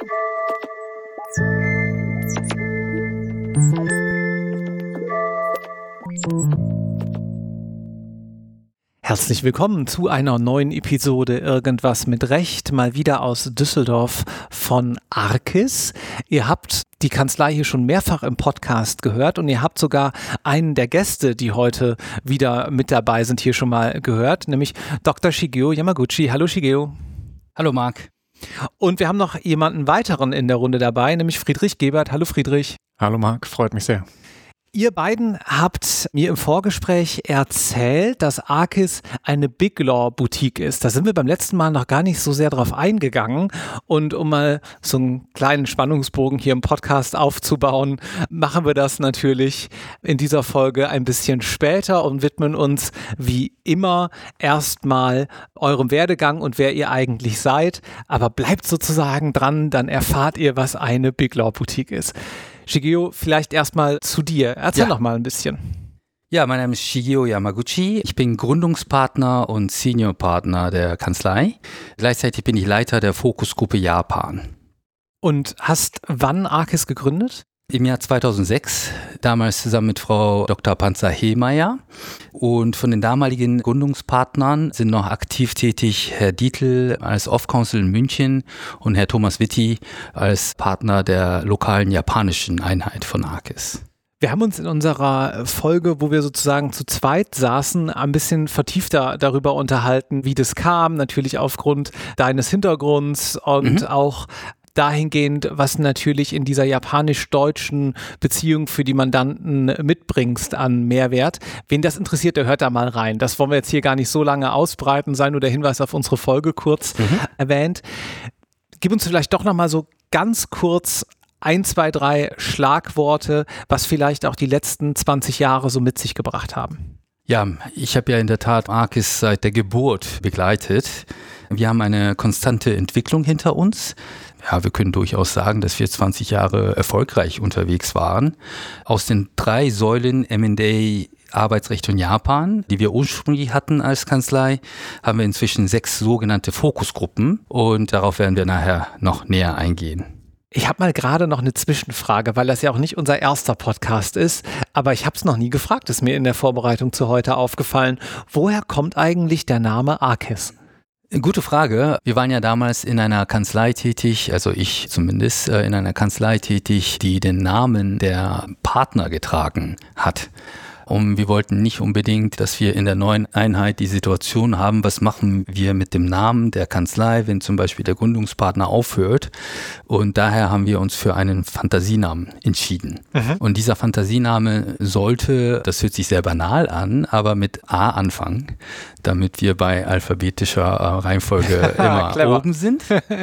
Herzlich willkommen zu einer neuen Episode Irgendwas mit Recht, mal wieder aus Düsseldorf von Arkis. Ihr habt die Kanzlei hier schon mehrfach im Podcast gehört und ihr habt sogar einen der Gäste, die heute wieder mit dabei sind, hier schon mal gehört, nämlich Dr. Shigeo Yamaguchi. Hallo Shigeo. Hallo Marc. Und wir haben noch jemanden weiteren in der Runde dabei, nämlich Friedrich Gebert. Hallo Friedrich. Hallo Marc, freut mich sehr. Ihr beiden habt mir im Vorgespräch erzählt, dass Arkis eine Big Law Boutique ist. Da sind wir beim letzten Mal noch gar nicht so sehr drauf eingegangen. Und um mal so einen kleinen Spannungsbogen hier im Podcast aufzubauen, machen wir das natürlich in dieser Folge ein bisschen später und widmen uns wie immer erstmal eurem Werdegang und wer ihr eigentlich seid. Aber bleibt sozusagen dran, dann erfahrt ihr, was eine Big Law Boutique ist. Shigeo, vielleicht erstmal zu dir. Erzähl doch mal ein bisschen. Ja, mein Name ist Shigeo Yamaguchi. Ich bin Gründungspartner und Seniorpartner der Kanzlei. Gleichzeitig bin ich Leiter der Fokusgruppe Japan. Und hast wann Arkis gegründet? Im Jahr 2006, damals zusammen mit Frau Dr. Panzer-Hehlmeier. Und von den damaligen Gründungspartnern sind noch aktiv tätig Herr Dietl als Off-Counsel in München und Herr Thomas Witti als Partner der lokalen japanischen Einheit von Arkis. Wir haben uns in unserer Folge, wo wir sozusagen zu zweit saßen, ein bisschen vertiefter darüber unterhalten, wie das kam, natürlich aufgrund deines Hintergrunds und auch dahingehend, was natürlich in dieser japanisch-deutschen Beziehung für die Mandanten mitbringst an Mehrwert. Wen das interessiert, der hört da mal rein. Das wollen wir jetzt hier gar nicht so lange ausbreiten, sei nur der Hinweis auf unsere Folge kurz erwähnt. Gib uns vielleicht doch nochmal so ganz kurz 1, 2, 3 Schlagworte, was vielleicht auch die letzten 20 Jahre so mit sich gebracht haben. Ja, ich habe ja in der Tat Arkis seit der Geburt begleitet. Wir haben eine konstante Entwicklung hinter uns. Ja, wir können durchaus sagen, dass wir 20 Jahre erfolgreich unterwegs waren. Aus den 3 Säulen M&A, Arbeitsrecht und Japan, die wir ursprünglich hatten als Kanzlei, haben wir inzwischen 6 sogenannte Fokusgruppen und darauf werden wir nachher noch näher eingehen. Ich habe mal gerade noch eine Zwischenfrage, weil das ja auch nicht unser erster Podcast ist, aber ich habe es noch nie gefragt, ist mir in der Vorbereitung zu heute aufgefallen. Woher kommt eigentlich der Name Arkis? Gute Frage. Wir waren ja damals in einer Kanzlei tätig, also ich zumindest, in einer Kanzlei tätig, die den Namen der Partner getragen hat. Und wir wollten nicht unbedingt, dass wir in der neuen Einheit die Situation haben, was machen wir mit dem Namen der Kanzlei, wenn zum Beispiel der Gründungspartner aufhört. Und daher haben wir uns für einen Fantasienamen entschieden. Und dieser Fantasiename sollte, das hört sich sehr banal an, aber mit A anfangen, damit wir bei alphabetischer Reihenfolge immer oben sind.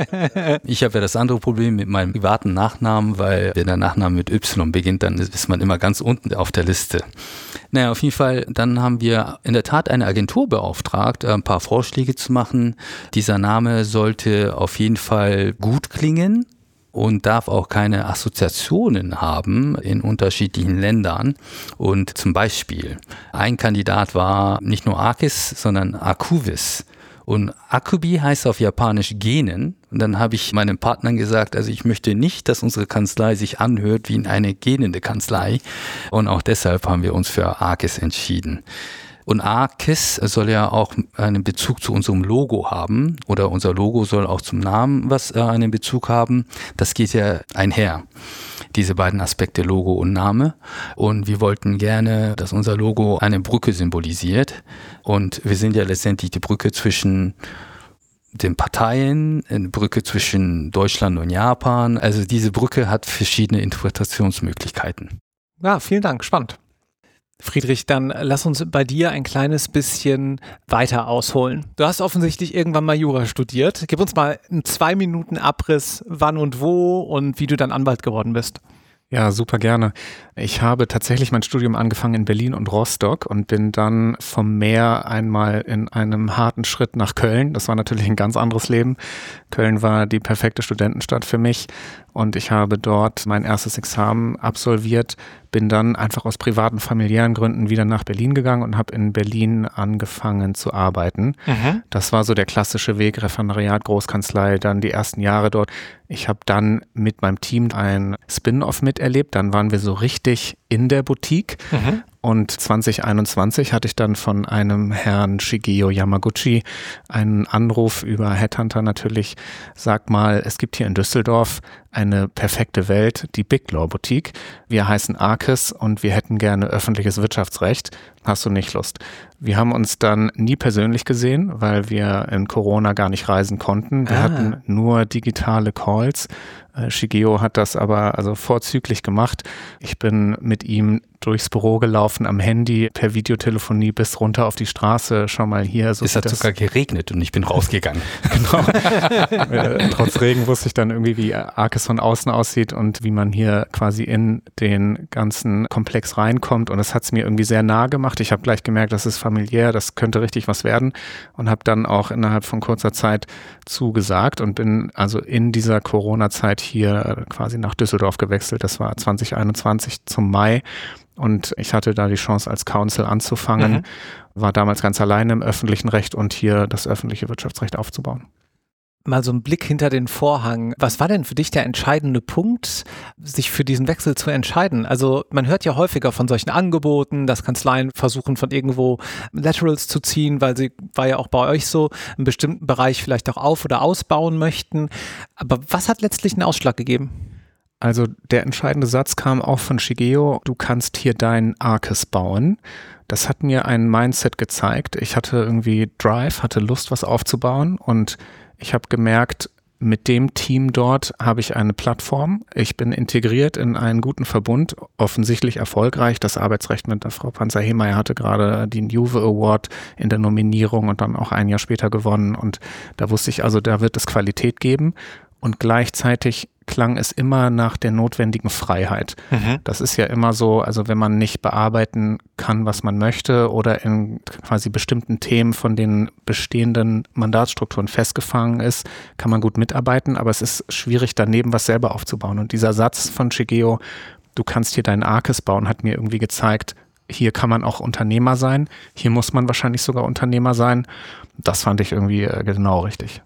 Ich habe ja das andere Problem mit meinem privaten Nachnamen, weil wenn der Nachname mit Y beginnt, dann ist man immer ganz unten auf der Liste. Naja, auf jeden Fall, dann haben wir in der Tat eine Agentur beauftragt, ein paar Vorschläge zu machen. Dieser Name sollte auf jeden Fall gut klingen und darf auch keine Assoziationen haben in unterschiedlichen Ländern. Und zum Beispiel, ein Kandidat war nicht nur Arkis, sondern Akuvis. Und Akubi heißt auf Japanisch Genen. Und dann habe ich meinen Partnern gesagt, also ich möchte nicht, dass unsere Kanzlei sich anhört wie eine gähnende Kanzlei. Und auch deshalb haben wir uns für Arkis entschieden. Und Arkis soll ja auch einen Bezug zu unserem Logo haben. Oder unser Logo soll auch zum Namen einen Bezug haben. Das geht ja einher. Diese beiden Aspekte, Logo und Name. Und wir wollten gerne, dass unser Logo eine Brücke symbolisiert. Und wir sind ja letztendlich die Brücke zwischen den Parteien, eine Brücke zwischen Deutschland und Japan. Also diese Brücke hat verschiedene Interpretationsmöglichkeiten. Ja, vielen Dank, spannend. Friedrich, dann lass uns bei dir ein kleines bisschen weiter ausholen. Du hast offensichtlich irgendwann mal Jura studiert. Gib uns mal einen 2 Minuten Abriss, wann und wo und wie du dann Anwalt geworden bist. Ja, super gerne. Ich habe tatsächlich mein Studium angefangen in Berlin und Rostock und bin dann vom Meer einmal in einem harten Schritt nach Köln. Das war natürlich ein ganz anderes Leben. Köln war die perfekte Studentenstadt für mich und ich habe dort mein erstes Examen absolviert, bin dann einfach aus privaten, familiären Gründen wieder nach Berlin gegangen und habe in Berlin angefangen zu arbeiten. Das war so der klassische Weg, Referendariat, Großkanzlei, dann die ersten Jahre dort Ich habe dann mit meinem Team ein Spin-off miterlebt. Dann waren wir so richtig in der Boutique. Und 2021 hatte ich dann von einem Herrn Shigeo Yamaguchi einen Anruf über Headhunter natürlich. Sag mal, es gibt hier in Düsseldorf eine perfekte Welt, die Big Law Boutique. Wir heißen Arcus und wir hätten gerne öffentliches Wirtschaftsrecht. Hast du nicht Lust? Wir haben uns dann nie persönlich gesehen, weil wir in Corona gar nicht reisen konnten. Wir hatten nur digitale Calls. Shigeo hat das aber also vorzüglich gemacht. Ich bin mit ihm durchs Büro gelaufen am Handy per Videotelefonie bis runter auf die Straße. Schau mal hier. So es hat sogar geregnet und ich bin rausgegangen. Genau. Trotz Regen wusste ich dann irgendwie, wie Arcus von außen aussieht und wie man hier quasi in den ganzen Komplex reinkommt. Und das hat es mir irgendwie sehr nahe gemacht. Ich habe gleich gemerkt, das ist familiär, das könnte richtig was werden und habe dann auch innerhalb von kurzer Zeit zugesagt und bin also in dieser Corona-Zeit hier quasi nach Düsseldorf gewechselt. Das war 2021 zum Mai. Und ich hatte da die Chance, als Counsel anzufangen, war damals ganz alleine im öffentlichen Recht und hier das öffentliche Wirtschaftsrecht aufzubauen. Mal so ein Blick hinter den Vorhang. Was war denn für dich der entscheidende Punkt, sich für diesen Wechsel zu entscheiden? Also man hört ja häufiger von solchen Angeboten, dass Kanzleien versuchen, von irgendwo Laterals zu ziehen, weil sie, war ja auch bei euch so, einen bestimmten Bereich vielleicht auch auf- oder ausbauen möchten. Aber was hat letztlich einen Ausschlag gegeben? Also der entscheidende Satz kam auch von Shigeo, du kannst hier deinen Arcus bauen. Das hat mir ein Mindset gezeigt. Ich hatte irgendwie Drive, hatte Lust, was aufzubauen und ich habe gemerkt, mit dem Team dort habe ich eine Plattform. Ich bin integriert in einen guten Verbund, offensichtlich erfolgreich. Das Arbeitsrecht mit der Frau Panzer-Hemeyer hatte gerade den Juve Award in der Nominierung und dann auch ein Jahr später gewonnen. Und da wusste ich also, da wird es Qualität geben. Und gleichzeitig klang es immer nach der notwendigen Freiheit. Das ist ja immer so, also wenn man nicht bearbeiten kann, was man möchte oder in quasi bestimmten Themen von den bestehenden Mandatsstrukturen festgefangen ist, kann man gut mitarbeiten, aber es ist schwierig, daneben was selber aufzubauen. Und dieser Satz von Shigeo, du kannst hier deinen Arcus bauen, hat mir irgendwie gezeigt, hier kann man auch Unternehmer sein, hier muss man wahrscheinlich sogar Unternehmer sein. Das fand ich irgendwie genau richtig.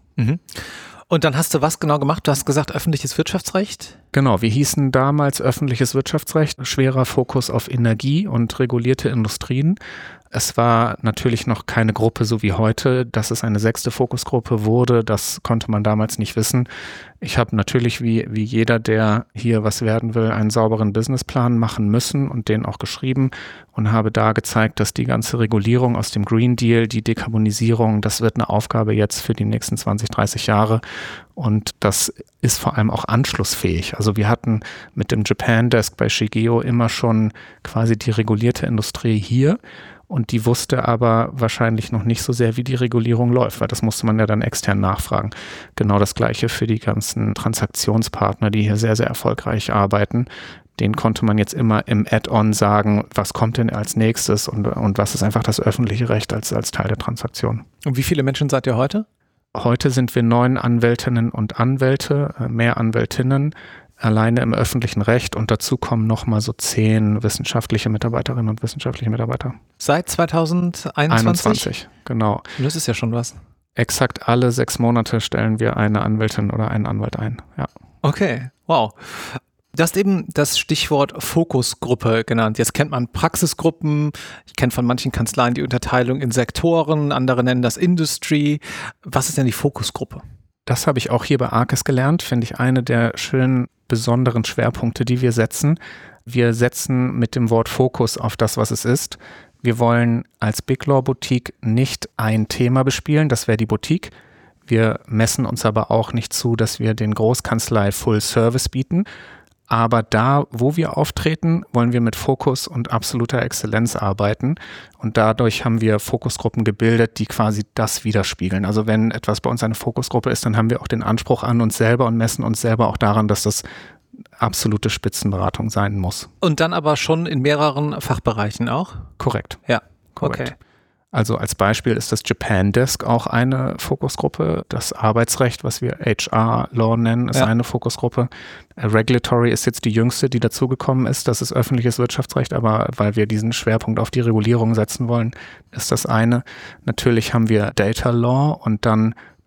Und dann hast du was genau gemacht? Du hast gesagt, öffentliches Wirtschaftsrecht? Genau, wir hießen damals öffentliches Wirtschaftsrecht, schwerer Fokus auf Energie und regulierte Industrien. Es war natürlich noch keine Gruppe so wie heute, dass es eine 6. Fokusgruppe wurde, das konnte man damals nicht wissen. Ich habe natürlich wie jeder, der hier was werden will, einen sauberen Businessplan machen müssen und den auch geschrieben und habe da gezeigt, dass die ganze Regulierung aus dem Green Deal, die Dekarbonisierung, das wird eine Aufgabe jetzt für die nächsten 20, 30 Jahre und das ist vor allem auch anschlussfähig. Also wir hatten mit dem Japan Desk bei Shigeo immer schon quasi die regulierte Industrie hier. Und die wusste aber wahrscheinlich noch nicht so sehr, wie die Regulierung läuft, weil das musste man ja dann extern nachfragen. Genau das Gleiche für die ganzen Transaktionspartner, die hier sehr, sehr erfolgreich arbeiten. Den konnte man jetzt immer im Add-on sagen, was kommt denn als nächstes und was ist einfach das öffentliche Recht als Teil der Transaktion. Und wie viele Menschen seid ihr heute? Heute sind wir 9 Anwältinnen und Anwälte, mehr Anwältinnen, alleine im öffentlichen Recht und dazu kommen nochmal so 10 wissenschaftliche Mitarbeiterinnen und wissenschaftliche Mitarbeiter. Seit 2021? 21, genau. Und das ist ja schon was. Exakt alle 6 Monate stellen wir eine Anwältin oder einen Anwalt ein, ja. Okay, wow. Du hast eben das Stichwort Fokusgruppe genannt. Jetzt kennt man Praxisgruppen. Ich kenne von manchen Kanzleien die Unterteilung in Sektoren, andere nennen das Industry. Was ist denn die Fokusgruppe? Das habe ich auch hier bei Arcus gelernt, finde ich eine der schönen besonderen Schwerpunkte, die wir setzen. Wir setzen mit dem Wort Fokus auf das, was es ist. Wir wollen als Big Law Boutique nicht ein Thema bespielen, das wäre die Boutique. Wir messen uns aber auch nicht zu, dass wir den Großkanzlei Full Service bieten. Aber da, wo wir auftreten, wollen wir mit Fokus und absoluter Exzellenz arbeiten. Und dadurch haben wir Fokusgruppen gebildet, die quasi das widerspiegeln. Also wenn etwas bei uns eine Fokusgruppe ist, dann haben wir auch den Anspruch an uns selber und messen uns selber auch daran, dass das absolute Spitzenberatung sein muss. Und dann aber schon in mehreren Fachbereichen auch? Korrekt. Ja, korrekt. Okay. Also als Beispiel ist das Japan Desk auch eine Fokusgruppe. Das Arbeitsrecht, was wir HR Law nennen, ist eine Fokusgruppe. Regulatory ist jetzt die jüngste, die dazugekommen ist. Das ist öffentliches Wirtschaftsrecht, aber weil wir diesen Schwerpunkt auf die Regulierung setzen wollen, ist das eine. Natürlich haben wir Data Law und dann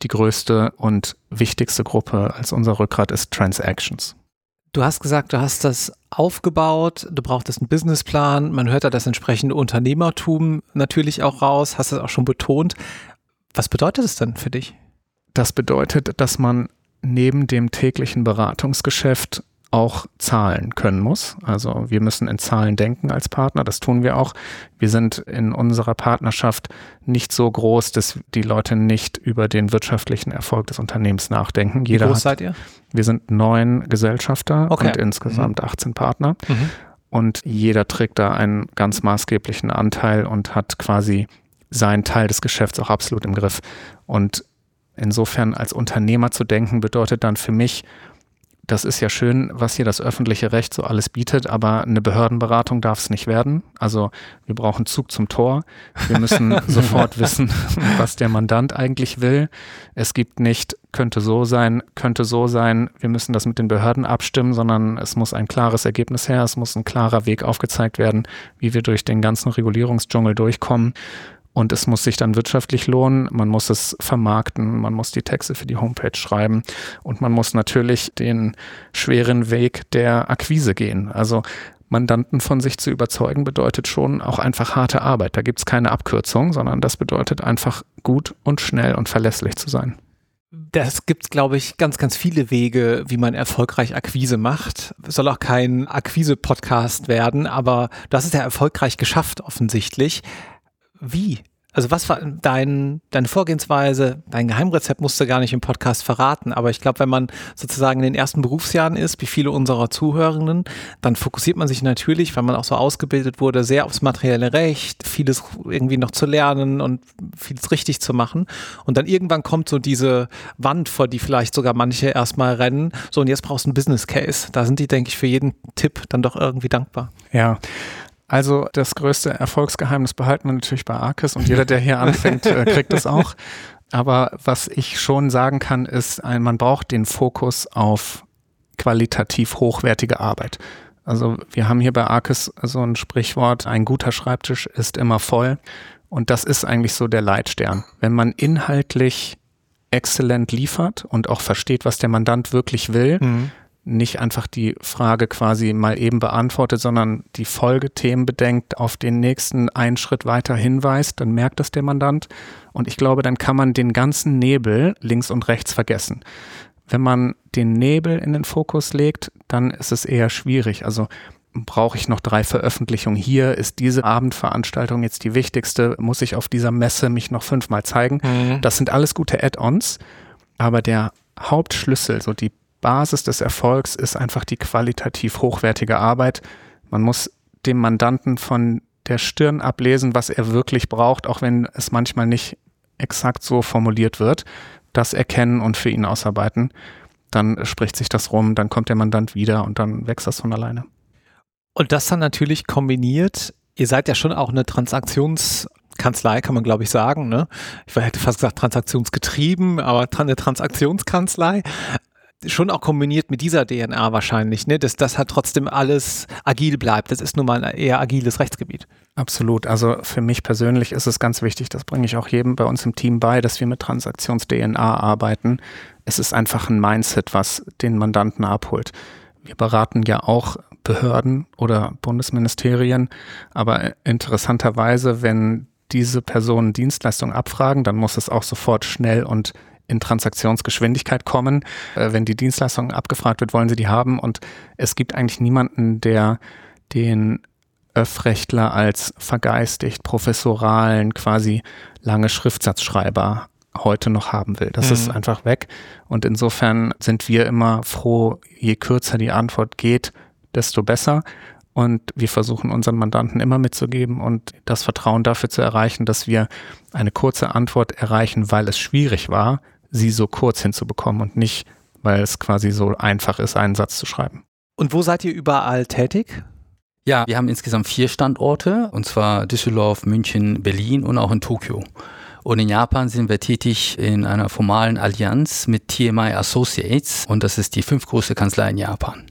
die größte und wichtigste Gruppe als unser Rückgrat ist Transactions. Du hast gesagt, du hast das aufgebaut, du brauchtest einen Businessplan, man hört da das entsprechende Unternehmertum natürlich auch raus, hast das auch schon betont. Was bedeutet es denn für dich? Das bedeutet, dass man neben dem täglichen Beratungsgeschäft auch zahlen können muss. Also wir müssen in Zahlen denken als Partner, das tun wir auch. Wir sind in unserer Partnerschaft nicht so groß, dass die Leute nicht über den wirtschaftlichen Erfolg des Unternehmens nachdenken. Wie groß seid ihr? Wir sind 9 Gesellschafter und insgesamt 18 Partner. Und jeder trägt da einen ganz maßgeblichen Anteil und hat quasi seinen Teil des Geschäfts auch absolut im Griff. Und insofern als Unternehmer zu denken, bedeutet dann für mich, das ist ja schön, was hier das öffentliche Recht so alles bietet, aber eine Behördenberatung darf es nicht werden. Also wir brauchen Zug zum Tor. Wir müssen sofort wissen, was der Mandant eigentlich will. Es gibt nicht, könnte so sein. Wir müssen das mit den Behörden abstimmen, sondern es muss ein klares Ergebnis her. Es muss ein klarer Weg aufgezeigt werden, wie wir durch den ganzen Regulierungsdschungel durchkommen. Und es muss sich dann wirtschaftlich lohnen, man muss es vermarkten, man muss die Texte für die Homepage schreiben und man muss natürlich den schweren Weg der Akquise gehen. Also Mandanten von sich zu überzeugen bedeutet schon auch einfach harte Arbeit. Da gibt es keine Abkürzung, sondern das bedeutet einfach gut und schnell und verlässlich zu sein. Das gibt, glaube ich, ganz, ganz viele Wege, wie man erfolgreich Akquise macht. Es soll auch kein Akquise-Podcast werden, aber du hast es ja erfolgreich geschafft offensichtlich. Wie? Also was war deine Vorgehensweise? Dein Geheimrezept musst du gar nicht im Podcast verraten, aber ich glaube, wenn man sozusagen in den ersten Berufsjahren ist, wie viele unserer Zuhörenden, dann fokussiert man sich natürlich, weil man auch so ausgebildet wurde, sehr aufs materielle Recht, vieles irgendwie noch zu lernen und vieles richtig zu machen. Und dann irgendwann kommt so diese Wand, vor die vielleicht sogar manche erstmal rennen. So, und jetzt brauchst du einen Business Case. Da sind die, denke ich, für jeden Tipp dann doch irgendwie dankbar. Ja. Also das größte Erfolgsgeheimnis behalten wir natürlich bei Arcus und jeder, der hier anfängt, kriegt es auch. Aber was ich schon sagen kann, ist, man braucht den Fokus auf qualitativ hochwertige Arbeit. Also wir haben hier bei Arcus so ein Sprichwort, ein guter Schreibtisch ist immer voll. Und das ist eigentlich so der Leitstern. Wenn man inhaltlich exzellent liefert und auch versteht, was der Mandant wirklich will, nicht einfach die Frage quasi mal eben beantwortet, sondern die Folgethemen bedenkt, auf den nächsten einen Schritt weiter hinweist, dann merkt das der Mandant. Und ich glaube, dann kann man den ganzen Nebel links und rechts vergessen. Wenn man den Nebel in den Fokus legt, dann ist es eher schwierig. Also brauche ich noch 3 Veröffentlichungen hier? Ist diese Abendveranstaltung jetzt die wichtigste? Muss ich auf dieser Messe mich noch 5-mal zeigen? Das sind alles gute Add-ons, aber der Hauptschlüssel, so die Basis des Erfolgs ist einfach die qualitativ hochwertige Arbeit. Man muss dem Mandanten von der Stirn ablesen, was er wirklich braucht, auch wenn es manchmal nicht exakt so formuliert wird. Das erkennen und für ihn ausarbeiten. Dann spricht sich das rum, dann kommt der Mandant wieder und dann wächst das von alleine. Und das dann natürlich kombiniert, ihr seid ja schon auch eine Transaktionskanzlei, kann man glaube ich sagen, ne? Ich hätte fast gesagt transaktionsgetrieben, aber eine Transaktionskanzlei. Schon auch kombiniert mit dieser DNA wahrscheinlich, ne? Dass das halt trotzdem alles agil bleibt. Das ist nun mal ein eher agiles Rechtsgebiet. Absolut. Also für mich persönlich ist es ganz wichtig, das bringe ich auch jedem bei uns im Team bei, dass wir mit Transaktions-DNA arbeiten. Es ist einfach ein Mindset, was den Mandanten abholt. Wir beraten ja auch Behörden oder Bundesministerien, aber interessanterweise, wenn diese Personen Dienstleistungen abfragen, dann muss es auch sofort schnell und in Transaktionsgeschwindigkeit kommen. Wenn die Dienstleistung abgefragt wird, wollen sie die haben. Und es gibt eigentlich niemanden, der den Öffrechtler als vergeistigt, professoralen, quasi lange Schriftsatzschreiber heute noch haben will. Das ist einfach weg. Und insofern sind wir immer froh, je kürzer die Antwort geht, desto besser. Und wir versuchen unseren Mandanten immer mitzugeben und das Vertrauen dafür zu erreichen, dass wir eine kurze Antwort erreichen, weil es schwierig war, sie so kurz hinzubekommen und nicht, weil es quasi so einfach ist, einen Satz zu schreiben. Und wo seid ihr überall tätig? Ja, wir haben insgesamt 4 Standorte, und zwar Düsseldorf, München, Berlin und auch in Tokio. Und in Japan sind wir tätig in einer formalen Allianz mit TMI Associates und das ist die 5. größte Kanzlei in Japan.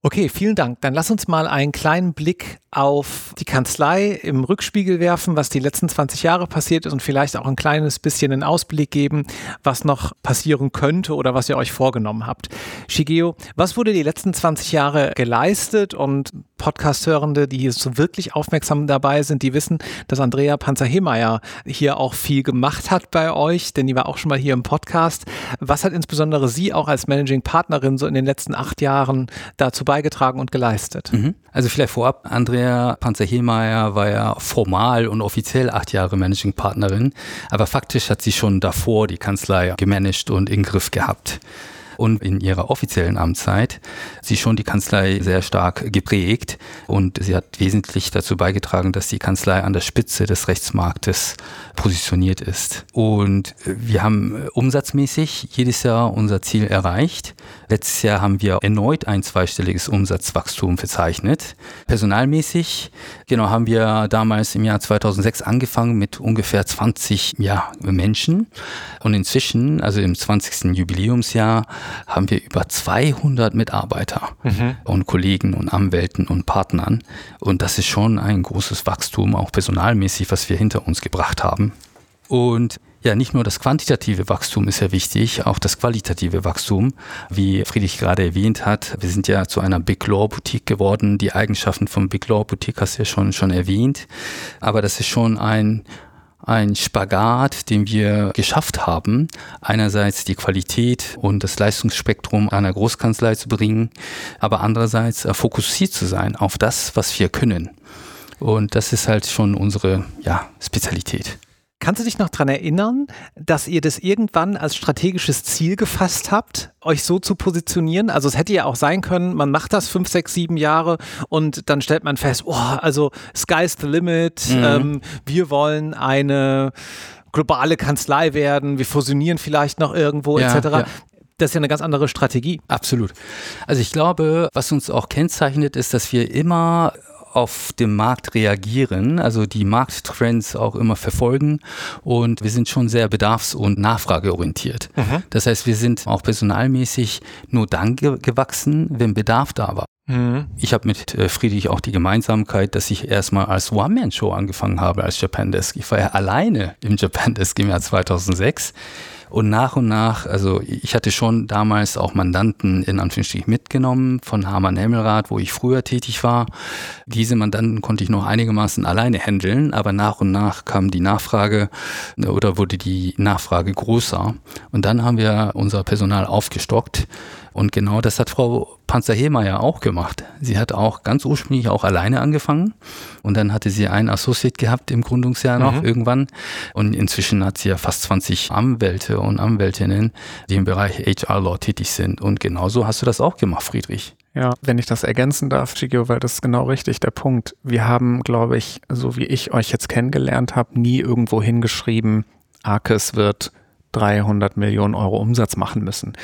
Okay, vielen Dank. Dann lass uns mal einen kleinen Blick auf die Kanzlei im Rückspiegel werfen, was die letzten 20 Jahre passiert ist und vielleicht auch ein kleines bisschen einen Ausblick geben, was noch passieren könnte oder was ihr euch vorgenommen habt. Shigeo, was wurde die letzten 20 Jahre geleistet? Und Podcast-Hörende, die hier so wirklich aufmerksam dabei sind, die wissen, dass Andrea Panzer-Hemeyer hier auch viel gemacht hat bei euch, denn die war auch schon mal hier im Podcast. Was hat insbesondere sie auch als Managing Partnerin so in den letzten 8 Jahren dazu beigetragen und geleistet? Also vielleicht vorab, Andrea Panzer-Hemeyer war ja formal und offiziell 8 Jahre Managing Partnerin, aber faktisch hat sie schon davor die Kanzlei gemanagt und in Griff gehabt. Und in ihrer offiziellen Amtszeit sie schon die Kanzlei sehr stark geprägt und sie hat wesentlich dazu beigetragen, dass die Kanzlei an der Spitze des Rechtsmarktes positioniert ist. Und wir haben umsatzmäßig jedes Jahr unser Ziel erreicht. Letztes Jahr haben wir erneut ein zweistelliges Umsatzwachstum verzeichnet. Personalmäßig, haben wir damals im Jahr 2006 angefangen mit ungefähr 20 Menschen. Und inzwischen, also im 20. Jubiläumsjahr, haben wir über 200 Mitarbeiter und Kollegen und Anwälten und Partnern. Und das ist schon ein großes Wachstum, auch personalmäßig, was wir hinter uns gebracht haben. Und ja, nicht nur das quantitative Wachstum ist ja wichtig, auch das qualitative Wachstum, wie Friedrich gerade erwähnt hat. Wir sind ja zu einer Big Law Boutique geworden. Die Eigenschaften von Big Law Boutique hast du ja schon erwähnt. Aber das ist schon ein Spagat, den wir geschafft haben, einerseits die Qualität und das Leistungsspektrum einer Großkanzlei zu bringen, aber andererseits fokussiert zu sein auf das, was wir können. Und das ist halt schon unsere Spezialität. Kannst du dich noch daran erinnern, dass ihr das irgendwann als strategisches Ziel gefasst habt, euch so zu positionieren? Also es hätte ja auch sein können, man macht das 5, 6, 7 Jahre und dann stellt man fest, also sky's the limit, wir wollen eine globale Kanzlei werden, wir fusionieren vielleicht noch irgendwo etc. Ja. Das ist ja eine ganz andere Strategie. Absolut. Also ich glaube, was uns auch kennzeichnet, ist, dass wir immer auf dem Markt reagieren, also die Markttrends auch immer verfolgen und wir sind schon sehr bedarfs- und nachfrageorientiert. Das heißt, wir sind auch personalmäßig nur dann gewachsen, wenn Bedarf da war. Ich habe mit Friedrich auch die Gemeinsamkeit, dass ich erstmal als One-Man-Show angefangen habe als Japandesk. Ich war ja alleine im Japandesk im Jahr 2006. Und nach, also ich hatte schon damals auch Mandanten in Anführungsstrichen mitgenommen von Hamann Hemmelrath, wo ich früher tätig war. Diese Mandanten konnte ich noch einigermaßen alleine handeln, aber nach und nach kam die Nachfrage oder wurde die Nachfrage größer. Und dann haben wir unser Personal aufgestockt. Und genau das hat Frau Panzer-Hemeyer auch gemacht. Sie hat auch ganz ursprünglich auch alleine angefangen und dann hatte sie einen Associate gehabt im Gründungsjahr noch irgendwann und inzwischen hat sie ja fast 20 Anwälte und Anwältinnen, die im Bereich HR-Law tätig sind und genauso hast du das auch gemacht, Friedrich. Ja, wenn ich das ergänzen darf, Shigeo, weil das ist genau richtig der Punkt. Wir haben, glaube ich, so wie ich euch jetzt kennengelernt habe, nie irgendwo hingeschrieben, Arcus wird 300 Millionen Euro Umsatz machen müssen.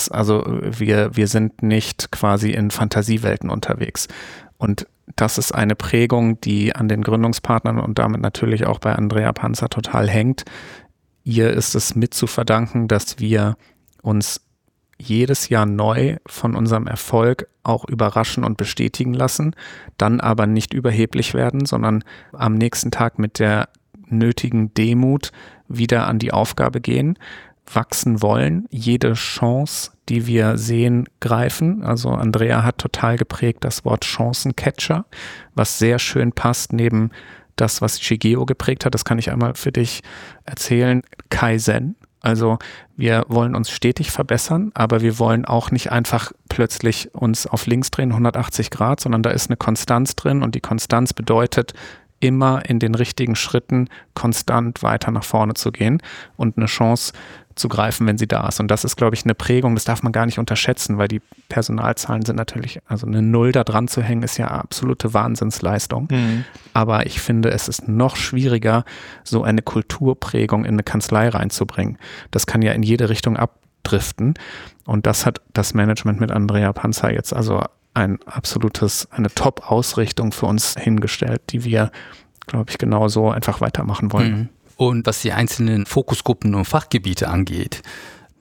Wir sind nicht quasi in Fantasiewelten unterwegs. Und das ist eine Prägung, die an den Gründungspartnern und damit natürlich auch bei Andrea Panzer total hängt. Ihr ist es mit zu verdanken, dass wir uns jedes Jahr neu von unserem Erfolg auch überraschen und bestätigen lassen, dann aber nicht überheblich werden, sondern am nächsten Tag mit der nötigen Demut wieder an die Aufgabe gehen, wachsen wollen, jede Chance, die wir sehen, greifen. Also Andrea hat total geprägt das Wort Chancencatcher, was sehr schön passt neben das, was Shigeo geprägt hat. Das kann ich einmal für dich erzählen. Kaizen. Also wir wollen uns stetig verbessern, aber wir wollen auch nicht einfach plötzlich uns auf links drehen, 180 Grad, sondern da ist eine Konstanz drin und die Konstanz bedeutet, immer in den richtigen Schritten konstant weiter nach vorne zu gehen und eine Chance zu greifen, wenn sie da ist. Und das ist, glaube ich, eine Prägung, das darf man gar nicht unterschätzen, weil die Personalzahlen sind natürlich, also eine Null da dran zu hängen, ist ja absolute Wahnsinnsleistung. Aber ich finde, es ist noch schwieriger, so eine Kulturprägung in eine Kanzlei reinzubringen. Das kann ja in jede Richtung abdriften. Und das hat das Management mit Andrea Panzer jetzt also eine Top-Ausrichtung für uns hingestellt, die wir, glaube ich, genauso einfach weitermachen wollen. Und was die einzelnen Fokusgruppen und Fachgebiete angeht,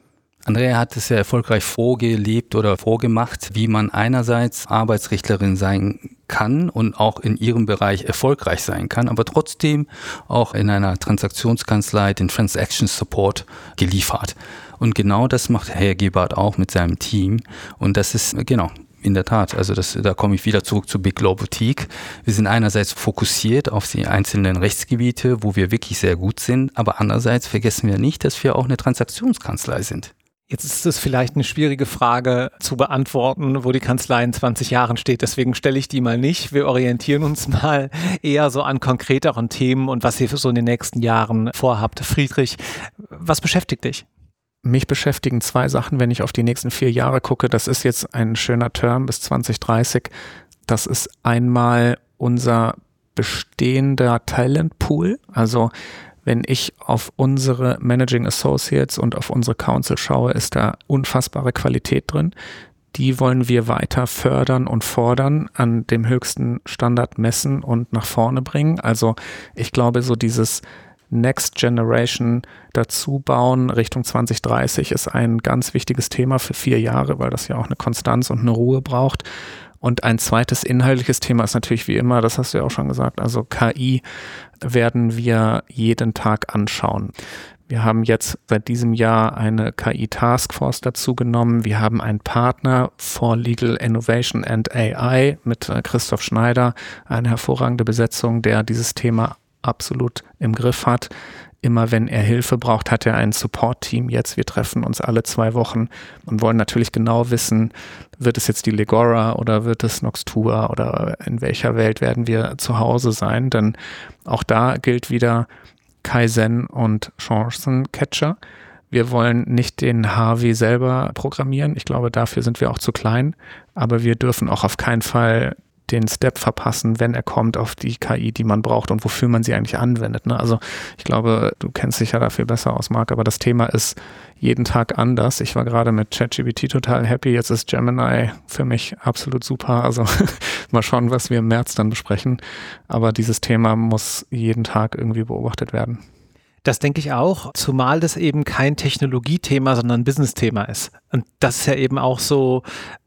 Andrea hat es ja erfolgreich vorgelebt oder vorgemacht, wie man einerseits Arbeitsrechtlerin sein kann und auch in ihrem Bereich erfolgreich sein kann, aber trotzdem auch in einer Transaktionskanzlei den Transaction Support geliefert. Und genau das macht Herr Gebhardt auch mit seinem Team. Und das ist, genau, in der Tat, also da komme ich wieder zurück zu Big Law Boutique. Wir sind einerseits fokussiert auf die einzelnen Rechtsgebiete, wo wir wirklich sehr gut sind, aber andererseits vergessen wir nicht, dass wir auch eine Transaktionskanzlei sind. Jetzt ist es vielleicht eine schwierige Frage zu beantworten, wo die Kanzlei in 20 Jahren steht. Deswegen stelle ich die mal nicht. Wir orientieren uns mal eher so an konkreteren Themen und was ihr so in den nächsten Jahren vorhabt. Friedrich, was beschäftigt dich? Mich beschäftigen zwei Sachen, wenn ich auf die nächsten 4 Jahre gucke. Das ist jetzt ein schöner Term bis 2030. Das ist einmal unser bestehender Talentpool. Also wenn ich auf unsere Managing Associates und auf unsere Counsel schaue, ist da unfassbare Qualität drin. Die wollen wir weiter fördern und fordern, an dem höchsten Standard messen und nach vorne bringen. Also ich glaube, so dieses Next Generation dazu bauen Richtung 2030 ist ein ganz wichtiges Thema für 4 Jahre, weil das ja auch eine Konstanz und eine Ruhe braucht. Und ein zweites inhaltliches Thema ist natürlich wie immer, das hast du ja auch schon gesagt, also KI werden wir jeden Tag anschauen. Wir haben jetzt seit diesem Jahr eine KI-Taskforce dazu genommen. Wir haben einen Partner for Legal Innovation and AI mit Christoph Schneider, eine hervorragende Besetzung, der dieses Thema absolut im Griff hat. Immer wenn er Hilfe braucht, hat er ein Support-Team jetzt. Wir treffen uns alle 2 Wochen und wollen natürlich genau wissen, wird es jetzt die Legora oder wird es Noxtura oder in welcher Welt werden wir zu Hause sein? Denn auch da gilt wieder Kaizen und Chancencatcher. Wir wollen nicht den Harvey selber programmieren. Ich glaube, dafür sind wir auch zu klein. Aber wir dürfen auch auf keinen Fall den Step verpassen, wenn er kommt auf die KI, die man braucht und wofür man sie eigentlich anwendet. Ne? Also ich glaube, du kennst dich ja da viel besser aus, Marc, aber das Thema ist jeden Tag anders. Ich war gerade mit ChatGPT total happy, jetzt ist Gemini für mich absolut super. Also mal schauen, was wir im März dann besprechen. Aber dieses Thema muss jeden Tag irgendwie beobachtet werden. Das denke ich auch, zumal das eben kein Technologiethema, sondern ein Business-Thema ist. Und das ist ja eben auch so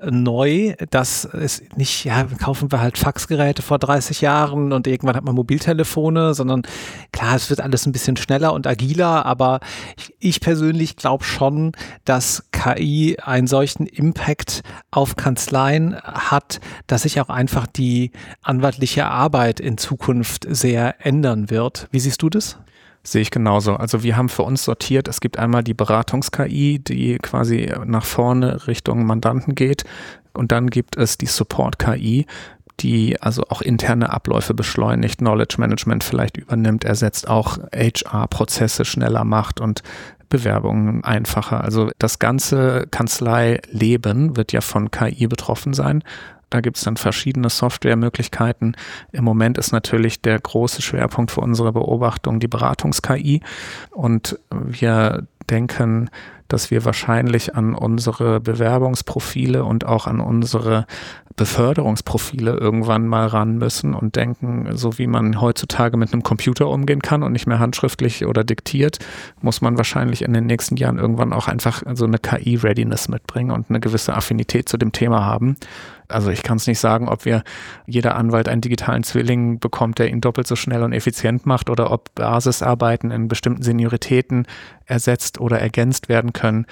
neu, dass es nicht, ja, kaufen wir halt Faxgeräte vor 30 Jahren und irgendwann hat man Mobiltelefone, sondern klar, es wird alles ein bisschen schneller und agiler, aber ich persönlich glaube schon, dass KI einen solchen Impact auf Kanzleien hat, dass sich auch einfach die anwaltliche Arbeit in Zukunft sehr ändern wird. Wie siehst du das? Sehe ich genauso. Also wir haben für uns sortiert, es gibt einmal die Beratungs-KI, die quasi nach vorne Richtung Mandanten geht, und dann gibt es die Support-KI, die also auch interne Abläufe beschleunigt, Knowledge Management vielleicht übernimmt, ersetzt, auch HR-Prozesse schneller macht und Bewerbungen einfacher. Also das ganze Kanzleileben wird ja von KI betroffen sein. Da gibt es dann verschiedene Softwaremöglichkeiten. Im Moment ist natürlich der große Schwerpunkt für unsere Beobachtung die Beratungs-KI. Und wir denken, dass wir wahrscheinlich an unsere Bewerbungsprofile und auch an unsere Beförderungsprofile irgendwann mal ran müssen und denken, so wie man heutzutage mit einem Computer umgehen kann und nicht mehr handschriftlich oder diktiert, muss man wahrscheinlich in den nächsten Jahren irgendwann auch einfach so eine KI-Readiness mitbringen und eine gewisse Affinität zu dem Thema haben. Also ich kann es nicht sagen, ob jeder Anwalt einen digitalen Zwilling bekommt, der ihn doppelt so schnell und effizient macht, oder ob Basisarbeiten in bestimmten Senioritäten ersetzt oder ergänzt werden können.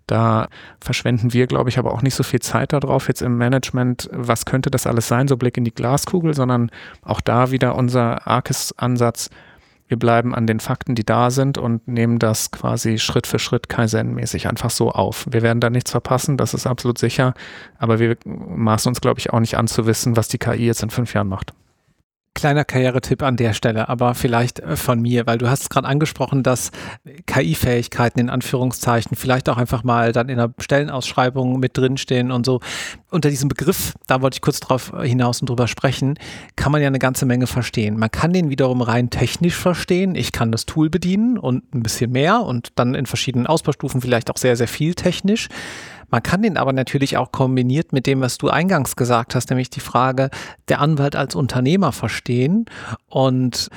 Da verschwenden wir, glaube ich, aber auch nicht so viel Zeit darauf jetzt im Management, was könnte das alles sein, so Blick in die Glaskugel, sondern auch da wieder unser ARCIS-Ansatz. Wir bleiben an den Fakten, die da sind, und nehmen das quasi Schritt für Schritt Kaizen-mäßig einfach so auf. Wir werden da nichts verpassen, das ist absolut sicher, aber wir maßen uns, glaube ich, auch nicht an zu wissen, was die KI jetzt in 5 Jahren macht. Kleiner Karrieretipp an der Stelle, aber vielleicht von mir, weil du hast es gerade angesprochen, dass KI-Fähigkeiten in Anführungszeichen vielleicht auch einfach mal dann in der Stellenausschreibung mit drinstehen und so. Unter diesem Begriff, da wollte ich kurz drauf hinaus und drüber sprechen, kann man ja eine ganze Menge verstehen. Man kann den wiederum rein technisch verstehen. Ich kann das Tool bedienen und ein bisschen mehr und dann in verschiedenen Ausbaustufen vielleicht auch sehr, sehr viel technisch. Man kann den aber natürlich auch kombiniert mit dem, was du eingangs gesagt hast, nämlich die Frage, der Anwalt als Unternehmer verstehen. Und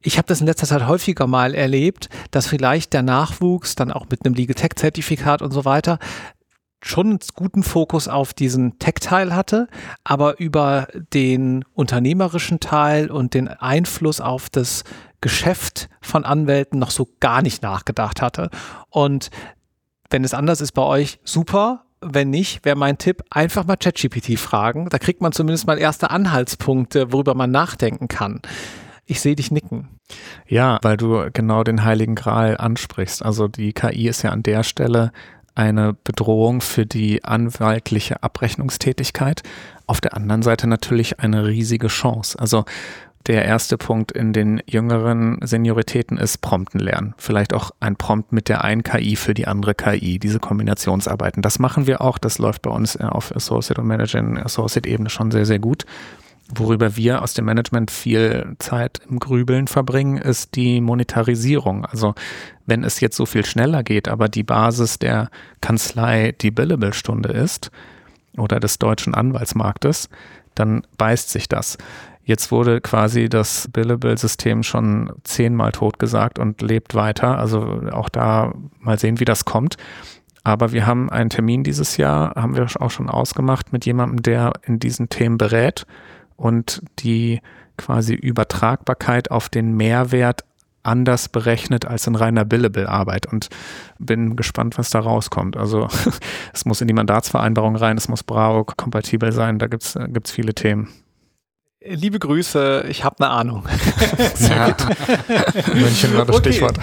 Ich habe das in letzter Zeit häufiger mal erlebt, dass vielleicht der Nachwuchs dann auch mit einem Legal Tech Zertifikat und so weiter schon einen guten Fokus auf diesen Tech-Teil hatte, aber über den unternehmerischen Teil und den Einfluss auf das Geschäft von Anwälten noch so gar nicht nachgedacht hatte. Und wenn es anders ist bei euch, super. Wenn nicht, wäre mein Tipp, einfach mal ChatGPT fragen. Da kriegt man zumindest mal erste Anhaltspunkte, worüber man nachdenken kann. Ich sehe dich nicken. Ja, weil du genau den Heiligen Gral ansprichst. Also die KI ist ja an der Stelle eine Bedrohung für die anwaltliche Abrechnungstätigkeit. Auf der anderen Seite natürlich eine riesige Chance. Also der erste Punkt in den jüngeren Senioritäten ist Prompten lernen. Vielleicht auch ein Prompt mit der einen KI für die andere KI, diese Kombinationsarbeiten. Das machen wir auch. Das läuft bei uns auf Associate und Manager-Associate-Ebene schon sehr, sehr gut. Worüber wir aus dem Management viel Zeit im Grübeln verbringen, ist die Monetarisierung. Also wenn es jetzt so viel schneller geht, aber die Basis der Kanzlei die Billable-Stunde ist oder des deutschen Anwaltsmarktes, dann beißt sich das. Jetzt wurde quasi das Billable-System schon 10-mal totgesagt und lebt weiter. Also auch da mal sehen, wie das kommt. Aber wir haben einen Termin dieses Jahr, haben wir auch schon ausgemacht mit jemandem, der in diesen Themen berät und die quasi Übertragbarkeit auf den Mehrwert anders berechnet als in reiner Billable-Arbeit und bin gespannt, was da rauskommt. Also es muss in die Mandatsvereinbarung rein, es muss Bravo-kompatibel sein, da gibt's viele Themen. Liebe Grüße, ich habe eine Ahnung. Sehr gut. München war das Stichwort.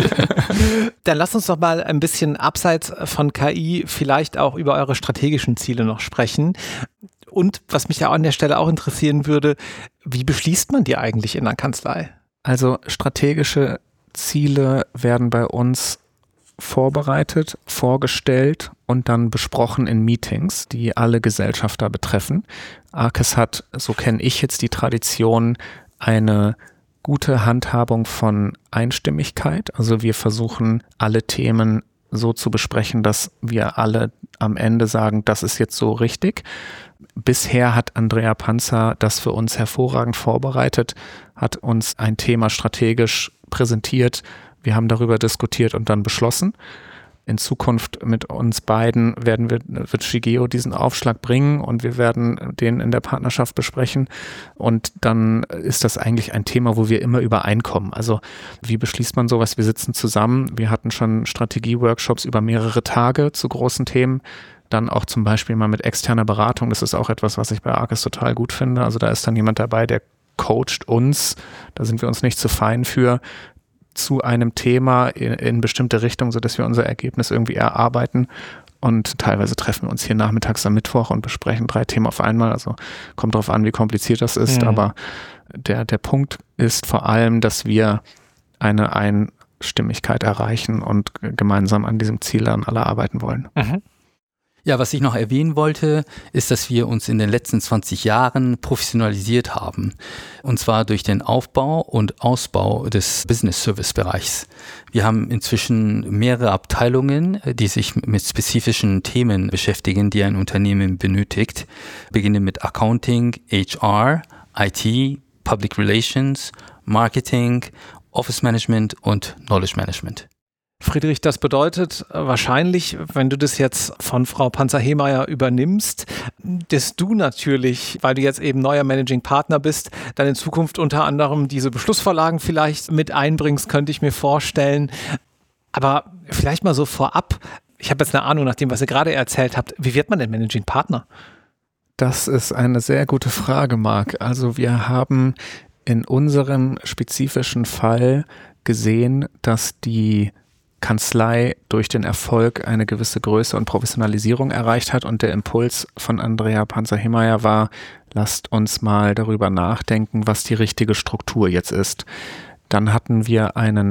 Dann lasst uns doch mal ein bisschen abseits von KI vielleicht auch über eure strategischen Ziele noch sprechen. Und was mich ja an der Stelle auch interessieren würde, wie beschließt man die eigentlich in der Kanzlei? Also strategische Ziele werden bei uns vorbereitet, vorgestellt und dann besprochen in Meetings, die alle Gesellschafter betreffen. Arcus hat, so kenne ich jetzt die Tradition, eine gute Handhabung von Einstimmigkeit. Also wir versuchen, alle Themen so zu besprechen, dass wir alle am Ende sagen, das ist jetzt so richtig. Bisher hat Andrea Panzer das für uns hervorragend vorbereitet, hat uns ein Thema strategisch präsentiert. Wir haben darüber diskutiert und dann beschlossen. In Zukunft mit uns beiden wird Shigeo diesen Aufschlag bringen und wir werden den in der Partnerschaft besprechen. Und dann ist das eigentlich ein Thema, wo wir immer übereinkommen. Also wie beschließt man sowas? Wir sitzen zusammen. Wir hatten schon Strategie-Workshops über mehrere Tage zu großen Themen. Dann auch zum Beispiel mal mit externer Beratung. Das ist auch etwas, was ich bei Arcus total gut finde. Also da ist dann jemand dabei, der coacht uns. Da sind wir uns nicht zu fein für, zu einem Thema in bestimmte Richtung, sodass wir unser Ergebnis irgendwie erarbeiten. Und teilweise treffen wir uns hier nachmittags am Mittwoch und besprechen 3 Themen auf einmal. Also kommt drauf an, wie kompliziert das ist. Aber der Punkt ist vor allem, dass wir eine Einstimmigkeit erreichen und gemeinsam an diesem Ziel dann alle arbeiten wollen. Mhm. Ja, was ich noch erwähnen wollte, ist, dass wir uns in den letzten 20 Jahren professionalisiert haben. Und zwar durch den Aufbau und Ausbau des Business-Service-Bereichs. Wir haben inzwischen mehrere Abteilungen, die sich mit spezifischen Themen beschäftigen, die ein Unternehmen benötigt. Beginnen mit Accounting, HR, IT, Public Relations, Marketing, Office Management und Knowledge Management. Friedrich, das bedeutet wahrscheinlich, wenn du das jetzt von Frau Panzer-Hemeyer übernimmst, dass du natürlich, weil du jetzt eben neuer Managing Partner bist, dann in Zukunft unter anderem diese Beschlussvorlagen vielleicht mit einbringst, könnte ich mir vorstellen. Aber vielleicht mal so vorab, ich habe jetzt eine Ahnung nach dem, was ihr gerade erzählt habt, wie wird man denn Managing Partner? Das ist eine sehr gute Frage, Marc. Also wir haben in unserem spezifischen Fall gesehen, dass die Kanzlei durch den Erfolg eine gewisse Größe und Professionalisierung erreicht hat und der Impuls von Andrea Panzer-Hemeyer war, lasst uns mal darüber nachdenken, was die richtige Struktur jetzt ist. Dann hatten wir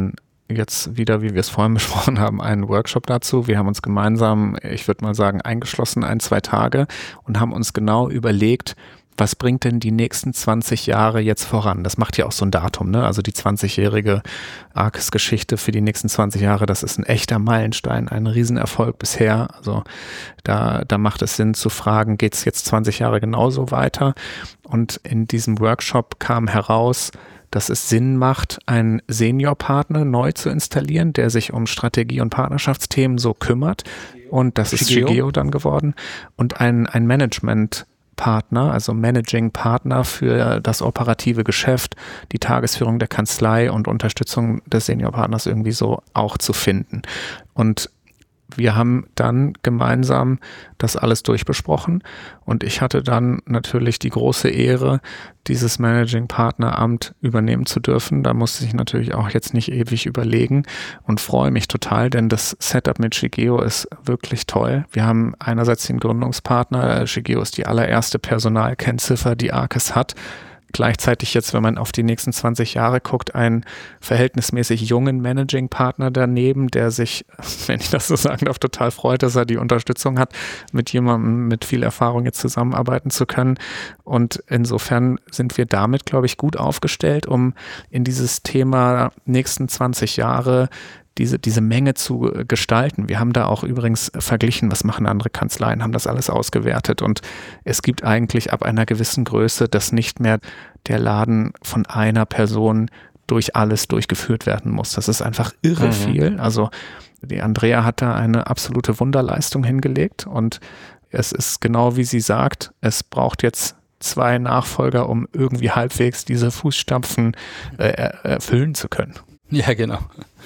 jetzt wieder, wie wir es vorhin besprochen haben, einen Workshop dazu. Wir haben uns gemeinsam, ich würde mal sagen, eingeschlossen 1-2 Tage und haben uns genau überlegt, was bringt denn die nächsten 20 Jahre jetzt voran? Das macht ja auch so ein Datum, ne? Also die 20-jährige Arcus-Geschichte für die nächsten 20 Jahre, das ist ein echter Meilenstein, ein Riesenerfolg bisher. Also da macht es Sinn zu fragen, geht es jetzt 20 Jahre genauso weiter? Und in diesem Workshop kam heraus, dass es Sinn macht, einen Seniorpartner neu zu installieren, der sich um Strategie- und Partnerschaftsthemen so kümmert. Und das ist Shigeo dann geworden. Und ein Management-Partner, also Managing Partner für das operative Geschäft, die Tagesführung der Kanzlei und Unterstützung des Seniorpartners irgendwie so auch zu finden. Und wir haben dann gemeinsam das alles durchbesprochen und ich hatte dann natürlich die große Ehre, dieses Managing Partner Amt übernehmen zu dürfen. Da musste ich natürlich auch jetzt nicht ewig überlegen und freue mich total, denn das Setup mit Shigeo ist wirklich toll. Wir haben einerseits den Gründungspartner, Shigeo ist die allererste Personalkennziffer, die Arcus hat. Gleichzeitig jetzt, wenn man auf die nächsten 20 Jahre guckt, einen verhältnismäßig jungen Managing-Partner daneben, der sich, wenn ich das so sagen darf, total freut, dass er die Unterstützung hat, mit jemandem mit viel Erfahrung jetzt zusammenarbeiten zu können. Und insofern sind wir damit, glaube ich, gut aufgestellt, um in dieses Thema nächsten 20 Jahre diese Menge zu gestalten. Wir haben da auch übrigens verglichen, was machen andere Kanzleien, haben das alles ausgewertet und es gibt eigentlich ab einer gewissen Größe, dass nicht mehr der Laden von einer Person durch alles durchgeführt werden muss. Das ist einfach irre viel. Also die Andrea hat da eine absolute Wunderleistung hingelegt und es ist genau wie sie sagt, es braucht jetzt 2 Nachfolger, um irgendwie halbwegs diese Fußstapfen erfüllen zu können. Ja, genau.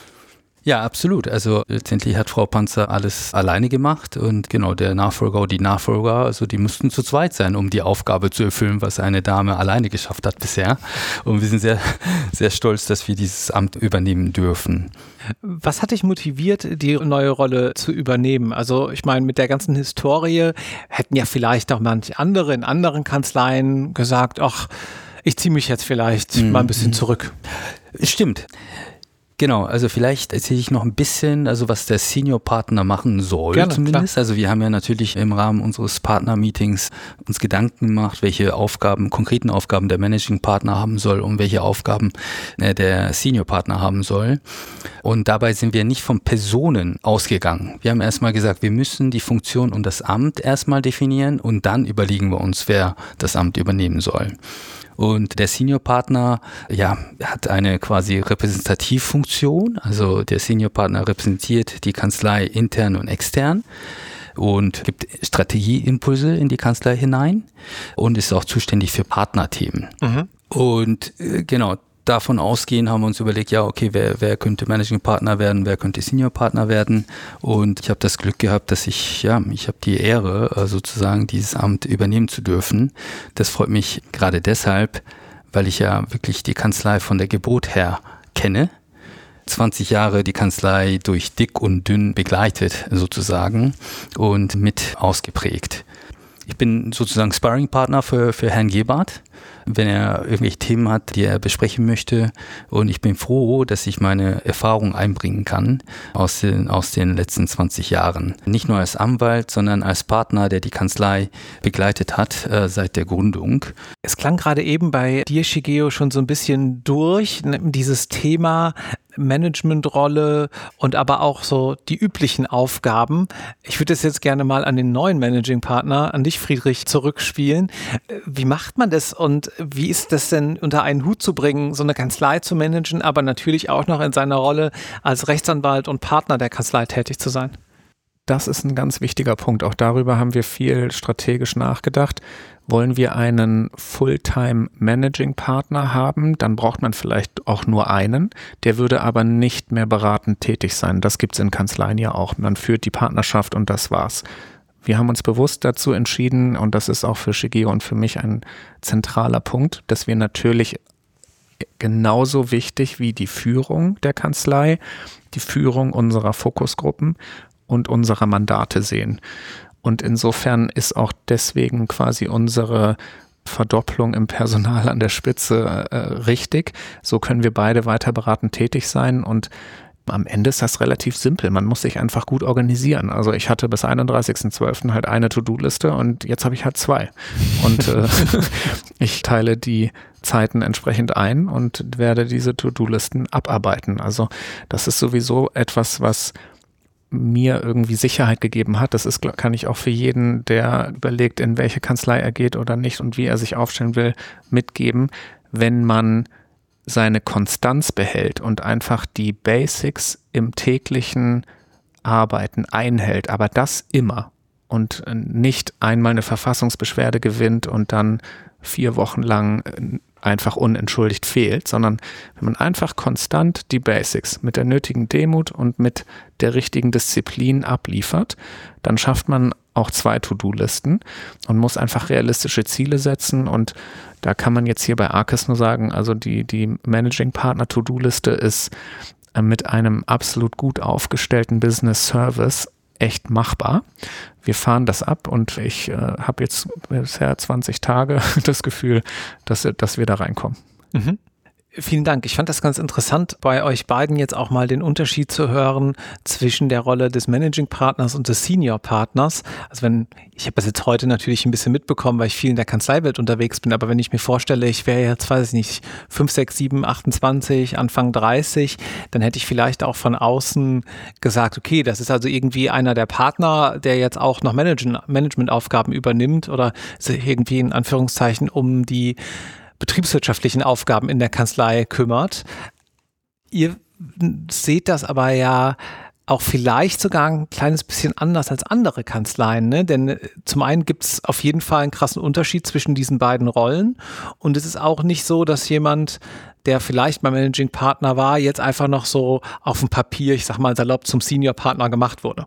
Ja, absolut. Also letztendlich hat Frau Panzer alles alleine gemacht und genau der Nachfolger oder die Nachfolger, also die müssten zu zweit sein, um die Aufgabe zu erfüllen, was eine Dame alleine geschafft hat bisher. Und wir sind sehr, sehr stolz, dass wir dieses Amt übernehmen dürfen. Was hat dich motiviert, die neue Rolle zu übernehmen? Also ich meine, mit der ganzen Historie hätten ja vielleicht auch manche andere in anderen Kanzleien gesagt, ach, ich ziehe mich jetzt vielleicht mal ein bisschen zurück. Stimmt. Genau, also vielleicht erzähle ich noch ein bisschen, also was der Senior-Partner machen soll. Gerne, zumindest. Klar. Also wir haben ja natürlich im Rahmen unseres Partner-Meetings uns Gedanken gemacht, welche konkreten Aufgaben der Managing-Partner haben soll und welche Aufgaben der Senior-Partner haben soll. Und dabei sind wir nicht von Personen ausgegangen. Wir haben erstmal gesagt, wir müssen die Funktion und das Amt erstmal definieren und dann überlegen wir uns, wer das Amt übernehmen soll. Und der Senior-Partner, ja, hat eine quasi Repräsentativfunktion. Also der Senior-Partner repräsentiert die Kanzlei intern und extern und gibt Strategieimpulse in die Kanzlei hinein und ist auch zuständig für Partnerthemen. Und genau, davon ausgehend haben wir uns überlegt, ja, okay, wer könnte Managing Partner werden, wer könnte Senior Partner werden, und ich habe das Glück gehabt, dass ich habe die Ehre, sozusagen dieses Amt übernehmen zu dürfen. Das freut mich gerade deshalb, weil ich ja wirklich die Kanzlei von der Geburt her kenne. 20 Jahre die Kanzlei durch dick und dünn begleitet sozusagen und mit ausgeprägt. Ich bin sozusagen Sparringpartner für Herrn Gebhardt, wenn er irgendwelche Themen hat, die er besprechen möchte. Und ich bin froh, dass ich meine Erfahrung einbringen kann aus den letzten 20 Jahren. Nicht nur als Anwalt, sondern als Partner, der die Kanzlei begleitet hat seit der Gründung. Es klang gerade eben bei dir, Shigeo, schon so ein bisschen durch, dieses Thema Managementrolle und aber auch so die üblichen Aufgaben. Ich würde das jetzt gerne mal an den neuen Managing Partner, an dich, Friedrich, zurückspielen. Wie macht man das und wie ist das denn unter einen Hut zu bringen, so eine Kanzlei zu managen, aber natürlich auch noch in seiner Rolle als Rechtsanwalt und Partner der Kanzlei tätig zu sein? Das ist ein ganz wichtiger Punkt. Auch darüber haben wir viel strategisch nachgedacht. Wollen wir einen Fulltime-Managing-Partner haben, dann braucht man vielleicht auch nur einen. Der würde aber nicht mehr beratend tätig sein. Das gibt es in Kanzleien ja auch. Man führt die Partnerschaft und das war's. Wir haben uns bewusst dazu entschieden, und das ist auch für Shigeo und für mich ein zentraler Punkt, dass wir natürlich genauso wichtig wie die Führung der Kanzlei, die Führung unserer Fokusgruppen und unserer Mandate sehen. Und insofern ist auch deswegen quasi unsere Verdopplung im Personal an der Spitze richtig. So können wir beide weiter beratend tätig sein, und am Ende ist das relativ simpel. Man muss sich einfach gut organisieren. Also ich hatte bis 31.12. halt eine To-Do-Liste und jetzt habe ich halt 2. Und ich teile die Zeiten entsprechend ein und werde diese To-Do-Listen abarbeiten. Also das ist sowieso etwas, was mir irgendwie Sicherheit gegeben hat. Das ist, kann ich auch für jeden, der überlegt, in welche Kanzlei er geht oder nicht und wie er sich aufstellen will, mitgeben. Wenn man seine Konstanz behält und einfach die Basics im täglichen Arbeiten einhält, aber das immer und nicht einmal eine Verfassungsbeschwerde gewinnt und dann 4 Wochen lang einfach unentschuldigt fehlt, sondern wenn man einfach konstant die Basics mit der nötigen Demut und mit der richtigen Disziplin abliefert, dann schafft man auch 2 To-Do-Listen und muss einfach realistische Ziele setzen, und da kann man jetzt hier bei Arcus nur sagen, also die Managing Partner To-Do-Liste ist mit einem absolut gut aufgestellten Business Service echt machbar. Wir fahren das ab und ich habe jetzt bisher 20 Tage das Gefühl, dass wir da reinkommen. Mhm. Vielen Dank. Ich fand das ganz interessant, bei euch beiden jetzt auch mal den Unterschied zu hören zwischen der Rolle des Managing Partners und des Senior Partners. Also ich habe das jetzt heute natürlich ein bisschen mitbekommen, weil ich viel in der Kanzleiwelt unterwegs bin, aber wenn ich mir vorstelle, ich wäre jetzt, weiß ich nicht, 5, 6, 7, 28, Anfang 30, dann hätte ich vielleicht auch von außen gesagt, okay, das ist also irgendwie einer der Partner, der jetzt auch noch Managementaufgaben übernimmt oder irgendwie in Anführungszeichen um die betriebswirtschaftlichen Aufgaben in der Kanzlei kümmert. Ihr seht das aber ja auch vielleicht sogar ein kleines bisschen anders als andere Kanzleien, ne? Denn zum einen gibt es auf jeden Fall einen krassen Unterschied zwischen diesen beiden Rollen, und es ist auch nicht so, dass jemand, der vielleicht mal Managing Partner war, jetzt einfach noch so auf dem Papier, ich sag mal salopp, zum Senior Partner gemacht wurde.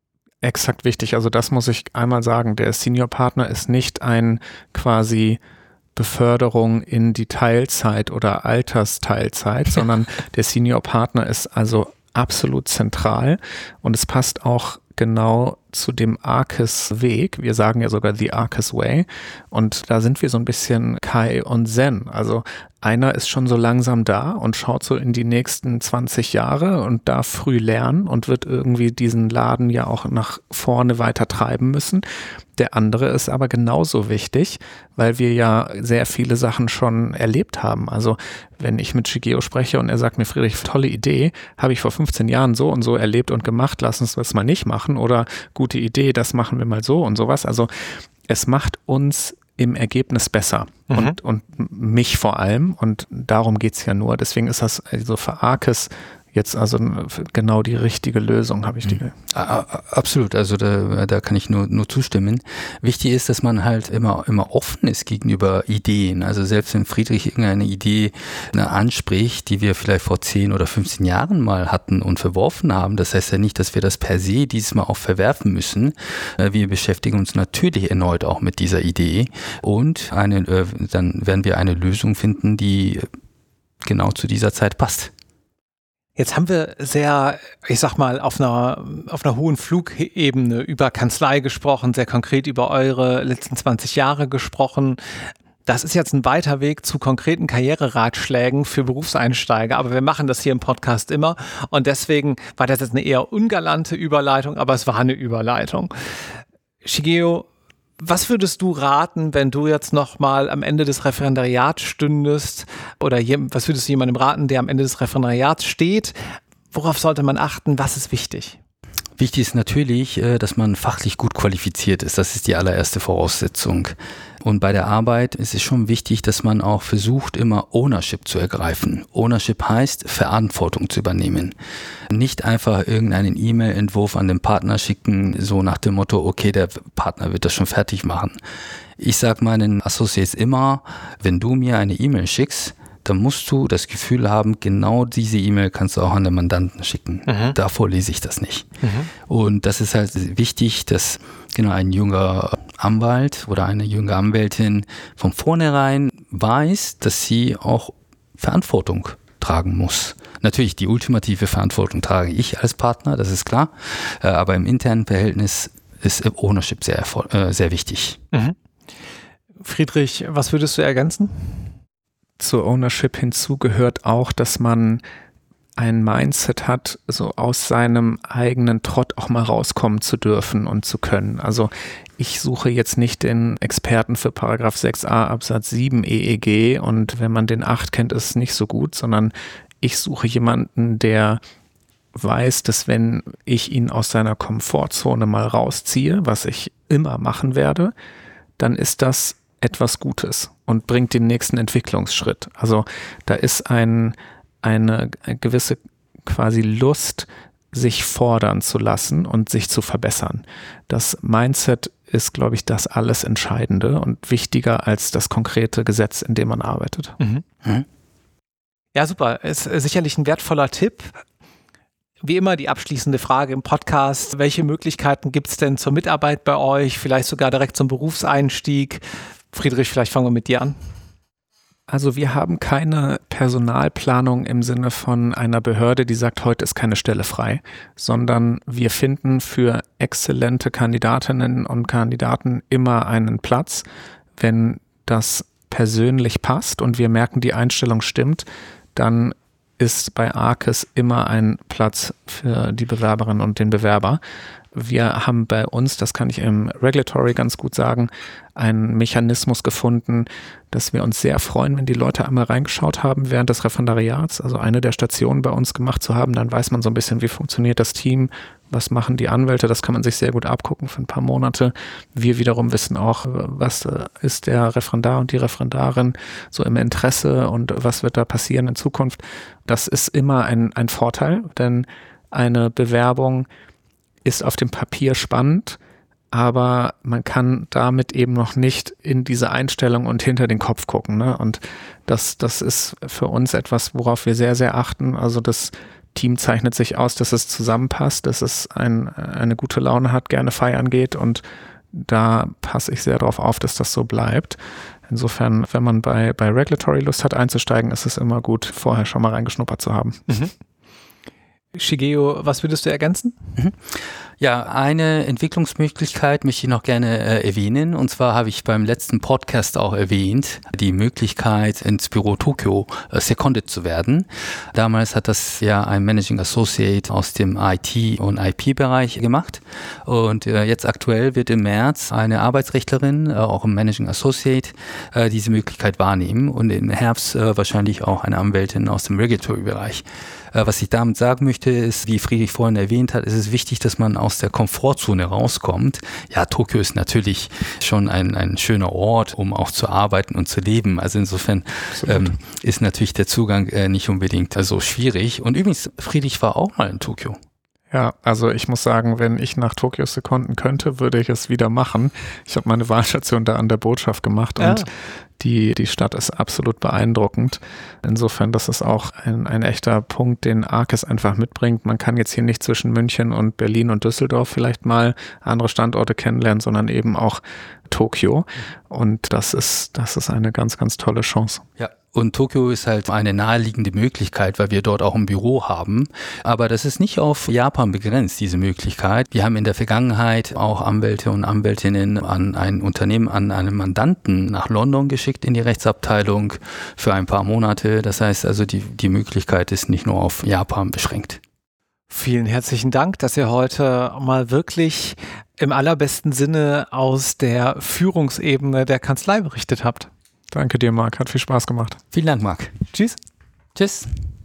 Exakt wichtig, also das muss ich einmal sagen, der Senior Partner ist nicht ein quasi Beförderung in die Teilzeit oder Altersteilzeit, sondern der Senior Partner ist also absolut zentral, und es passt auch genau zu dem Arcus-Weg. Wir sagen ja sogar The Arcus Way, und da sind wir so ein bisschen Kai und Zen. Also einer ist schon so langsam da und schaut so in die nächsten 20 Jahre und darf früh lernen und wird irgendwie diesen Laden ja auch nach vorne weiter treiben müssen. Der andere ist aber genauso wichtig, weil wir ja sehr viele Sachen schon erlebt haben. Also wenn ich mit Shigeo spreche und er sagt mir, Friedrich, tolle Idee, habe ich vor 15 Jahren so und so erlebt und gemacht, lass uns das mal nicht machen, oder gute Idee, das machen wir mal so und sowas. Also es macht uns im Ergebnis besser und mich vor allem, und darum geht es ja nur. Deswegen ist das also für Arcus jetzt also genau die richtige Lösung, habe ich die. Absolut, also da kann ich nur zustimmen. Wichtig ist, dass man halt immer offen ist gegenüber Ideen. Also selbst wenn Friedrich irgendeine Idee anspricht, die wir vielleicht vor 10 oder 15 Jahren mal hatten und verworfen haben, das heißt ja nicht, dass wir das per se dieses Mal auch verwerfen müssen. Wir beschäftigen uns natürlich erneut auch mit dieser Idee, und dann werden wir eine Lösung finden, die genau zu dieser Zeit passt. Jetzt haben wir sehr, ich sag mal, auf einer hohen Flugebene über Kanzlei gesprochen, sehr konkret über eure letzten 20 Jahre gesprochen. Das ist jetzt ein weiter Weg zu konkreten Karriereratschlägen für Berufseinsteiger, aber wir machen das hier im Podcast immer, und deswegen war das jetzt eine eher ungalante Überleitung, aber es war eine Überleitung. Shigeo, was würdest du raten, wenn du jetzt nochmal am Ende des Referendariats stündest, oder was würdest du jemandem raten, der am Ende des Referendariats steht? Worauf sollte man achten? Was ist wichtig? Wichtig ist natürlich, dass man fachlich gut qualifiziert ist. Das ist die allererste Voraussetzung. Und bei der Arbeit ist es schon wichtig, dass man auch versucht, immer Ownership zu ergreifen. Ownership heißt, Verantwortung zu übernehmen. Nicht einfach irgendeinen E-Mail-Entwurf an den Partner schicken, so nach dem Motto, okay, der Partner wird das schon fertig machen. Ich sage meinen Associates immer, wenn du mir eine E-Mail schickst, dann musst du das Gefühl haben, genau diese E-Mail kannst du auch an den Mandanten schicken. Davor lese ich das nicht. Und das ist halt wichtig, dass ein junger Anwalt oder eine junge Anwältin von vornherein weiß, dass sie auch Verantwortung tragen muss. Natürlich, die ultimative Verantwortung trage ich als Partner, das ist klar, aber im internen Verhältnis ist Ownership sehr wichtig. Friedrich, was würdest du ergänzen? Zur Ownership hinzu gehört auch, dass man ein Mindset hat, so aus seinem eigenen Trott auch mal rauskommen zu dürfen und zu können. Also ich suche jetzt nicht den Experten für Paragraph 6a Absatz 7 EEG, und wenn man den 8 kennt, ist es nicht so gut, sondern ich suche jemanden, der weiß, dass wenn ich ihn aus seiner Komfortzone mal rausziehe, was ich immer machen werde, dann ist das etwas Gutes und bringt den nächsten Entwicklungsschritt. Also da ist eine gewisse quasi Lust, sich fordern zu lassen und sich zu verbessern. Das Mindset ist, glaube ich, das alles Entscheidende und wichtiger als das konkrete Gesetz, in dem man arbeitet. Mhm. Ja, super. Ist sicherlich ein wertvoller Tipp. Wie immer die abschließende Frage im Podcast. Welche Möglichkeiten gibt es denn zur Mitarbeit bei euch? Vielleicht sogar direkt zum Berufseinstieg? Friedrich, vielleicht fangen wir mit dir an. Also wir haben keine Personalplanung im Sinne von einer Behörde, die sagt, heute ist keine Stelle frei, sondern wir finden für exzellente Kandidatinnen und Kandidaten immer einen Platz. Wenn das persönlich passt und wir merken, die Einstellung stimmt, dann ist bei Arcus immer ein Platz für die Bewerberin und den Bewerber. Wir haben bei uns, das kann ich im Regulatory ganz gut sagen, einen Mechanismus gefunden, dass wir uns sehr freuen, wenn die Leute einmal reingeschaut haben während des Referendariats, also eine der Stationen bei uns gemacht zu haben, dann weiß man so ein bisschen, wie funktioniert das Team, was machen die Anwälte, das kann man sich sehr gut abgucken für ein paar Monate. Wir wiederum wissen auch, was ist der Referendar und die Referendarin so im Interesse und was wird da passieren in Zukunft. Das ist immer ein Vorteil, denn eine Bewerbung ist auf dem Papier spannend, aber man kann damit eben noch nicht in diese Einstellung und hinter den Kopf gucken. Ne? Und das ist für uns etwas, worauf wir sehr, sehr achten. Also das Team zeichnet sich aus, dass es zusammenpasst, dass es eine gute Laune hat, gerne feiern geht und da passe ich sehr darauf auf, dass das so bleibt. Insofern, wenn man bei Regulatory Lust hat einzusteigen, ist es immer gut, vorher schon mal reingeschnuppert zu haben. Mhm. Shigeo, was würdest du ergänzen? Ja, eine Entwicklungsmöglichkeit möchte ich noch gerne erwähnen. Und zwar habe ich beim letzten Podcast auch erwähnt, die Möglichkeit, ins Büro Tokio seconded zu werden. Damals hat das ja ein Managing Associate aus dem IT- und IP-Bereich gemacht. Und jetzt aktuell wird im März eine Arbeitsrechtlerin, auch im Managing Associate, diese Möglichkeit wahrnehmen. Und im Herbst wahrscheinlich auch eine Anwältin aus dem Regulatory-Bereich. Was ich damit sagen möchte, ist, wie Friedrich vorhin erwähnt hat, ist es wichtig, dass man aus der Komfortzone rauskommt. Ja, Tokio ist natürlich schon ein schöner Ort, um auch zu arbeiten und zu leben. Also insofern ist natürlich der Zugang nicht unbedingt so schwierig. Und übrigens, Friedrich war auch mal in Tokio. Ja, also ich muss sagen, wenn ich nach Tokio sekunden könnte, würde ich es wieder machen. Ich habe meine Wahlstation da an der Botschaft gemacht und die Stadt ist absolut beeindruckend. Insofern, das ist auch ein echter Punkt, den Arcus einfach mitbringt. Man kann jetzt hier nicht zwischen München und Berlin und Düsseldorf vielleicht mal andere Standorte kennenlernen, sondern eben auch Tokio. Und das ist eine ganz, ganz tolle Chance. Ja. Und Tokio ist halt eine naheliegende Möglichkeit, weil wir dort auch ein Büro haben. Aber das ist nicht auf Japan begrenzt, diese Möglichkeit. Wir haben in der Vergangenheit auch Anwälte und Anwältinnen an ein Unternehmen, an einen Mandanten nach London geschickt in die Rechtsabteilung für ein paar Monate. Das heißt also, die Möglichkeit ist nicht nur auf Japan beschränkt. Vielen herzlichen Dank, dass ihr heute mal wirklich im allerbesten Sinne aus der Führungsebene der Kanzlei berichtet habt. Danke dir, Marc. Hat viel Spaß gemacht. Vielen Dank, Marc. Tschüss. Tschüss.